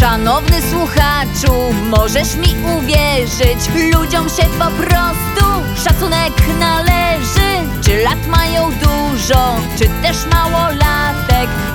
Szanowny słuchaczu, możesz mi uwierzyć, ludziom się po prostu szacunek należy. Czy lat mają dużo, czy też mało latek,